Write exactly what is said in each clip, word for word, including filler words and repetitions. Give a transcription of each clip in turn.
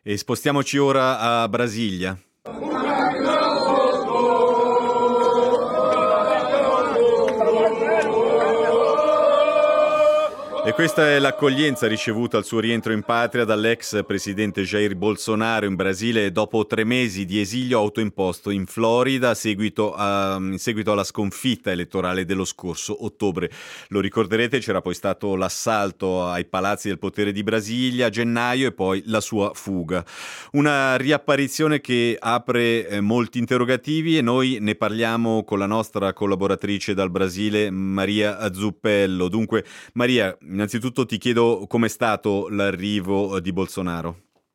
E spostiamoci ora a Brasilia. E questa è l'accoglienza ricevuta al suo rientro in patria dall'ex presidente Jair Bolsonaro in Brasile dopo tre mesi di esilio autoimposto in Florida a seguito a, in seguito alla sconfitta elettorale dello scorso ottobre. Lo ricorderete, c'era poi stato l'assalto ai palazzi del potere di Brasilia a gennaio e poi la sua fuga. Una riapparizione che apre eh, molti interrogativi e noi ne parliamo con la nostra collaboratrice dal Brasile, Maria Zuppello. Dunque, Maria, innanzitutto ti chiedo com'è stato l'arrivo di Bolsonaro.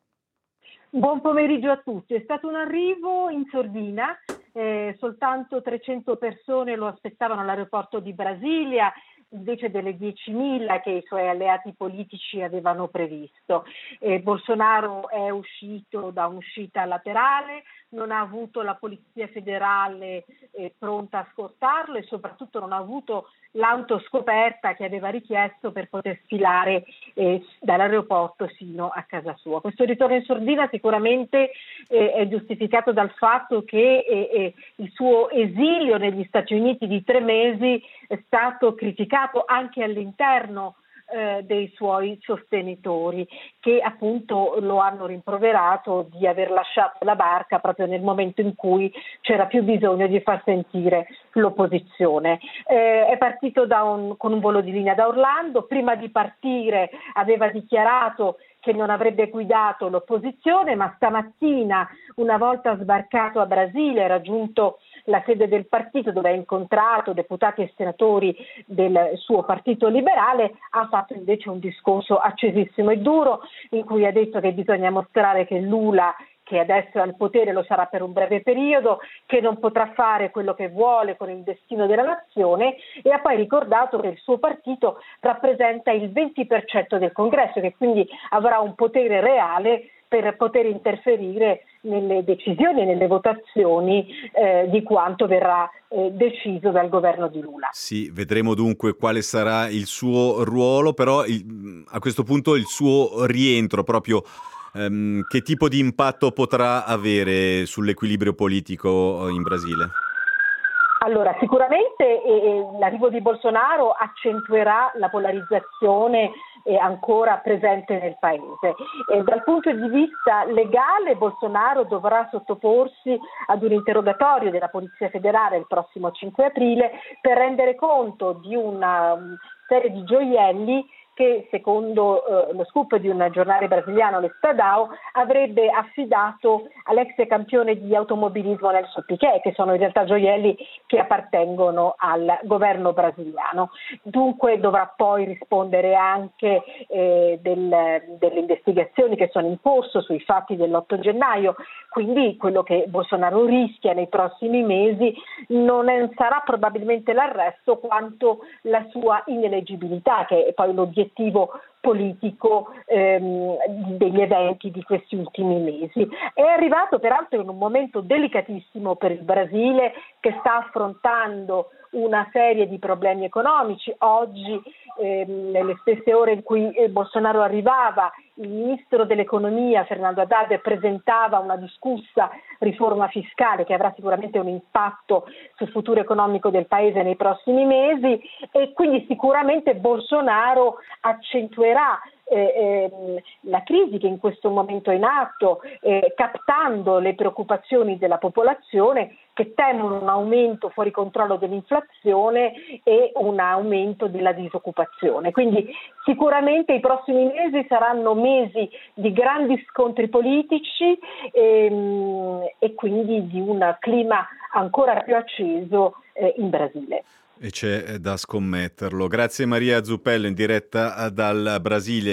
Buon pomeriggio a tutti. È stato un arrivo in sordina, eh, soltanto trecento persone lo aspettavano all'aeroporto di Brasilia, invece delle diecimila che i suoi alleati politici avevano previsto. Eh, Bolsonaro è uscito da un'uscita laterale, non ha avuto la Polizia Federale eh, pronta a scortarlo e soprattutto non ha avuto l'auto scoperta che aveva richiesto per poter sfilare eh, dall'aeroporto sino a casa sua. Questo ritorno in sordina sicuramente eh, è giustificato dal fatto che eh, eh, il suo esilio negli Stati Uniti di tre mesi è stato criticato anche all'interno eh, dei suoi sostenitori, che appunto lo hanno rimproverato di aver lasciato la barca proprio nel momento in cui c'era più bisogno di far sentire l'opposizione. Eh, è partito da un, con un volo di linea da Orlando, prima di partire aveva dichiarato che non avrebbe guidato l'opposizione, ma stamattina, una volta sbarcato a Brasilia, ha raggiunto la sede del partito dove ha incontrato deputati e senatori del suo partito liberale, ha fatto invece un discorso accesissimo e duro in cui ha detto che bisogna mostrare che Lula, che adesso è al potere, lo sarà per un breve periodo, che non potrà fare quello che vuole con il destino della nazione, e ha poi ricordato che il suo partito rappresenta il venti per cento del congresso, che quindi avrà un potere reale per poter interferire nelle decisioni e nelle votazioni eh, di quanto verrà eh, deciso dal governo di Lula. Sì, vedremo dunque quale sarà il suo ruolo, però il, a questo punto il suo rientro proprio Um, che tipo di impatto potrà avere sull'equilibrio politico in Brasile? Allora, sicuramente eh, l'arrivo di Bolsonaro accentuerà la polarizzazione eh, ancora presente nel paese. E dal punto di vista legale, Bolsonaro dovrà sottoporsi ad un interrogatorio della Polizia Federale il prossimo cinque aprile per rendere conto di una um, serie di gioielli che, secondo eh, lo scoop di un giornale brasiliano, l'Estadão, avrebbe affidato all'ex campione di automobilismo Nelson Piquet, che sono in realtà gioielli che appartengono al governo brasiliano. Dunque dovrà poi rispondere anche eh, del, delle investigazioni che sono in corso sui fatti dell'otto gennaio, quindi quello che Bolsonaro rischia nei prossimi mesi non è, sarà probabilmente l'arresto quanto la sua ineleggibilità, che è poi l'obiettivo politico ehm, degli eventi di questi ultimi mesi. È arrivato peraltro in un momento delicatissimo per il Brasile, che sta affrontando una serie di problemi economici. Oggi, ehm, nelle stesse ore in cui eh, Bolsonaro arrivava, il ministro dell'economia Fernando Haddad presentava una discussa riforma fiscale che avrà sicuramente un impatto sul futuro economico del paese nei prossimi mesi, e quindi sicuramente Bolsonaro accentuerà Eh, eh, la crisi che in questo momento è in atto, eh, captando le preoccupazioni della popolazione, che temono un aumento fuori controllo dell'inflazione e un aumento della disoccupazione. Quindi sicuramente i prossimi mesi saranno mesi di grandi scontri politici ehm, e quindi di un clima ancora più acceso eh, in Brasile. E c'è da scommetterlo. Grazie Maria Zuppello in diretta dal Brasile.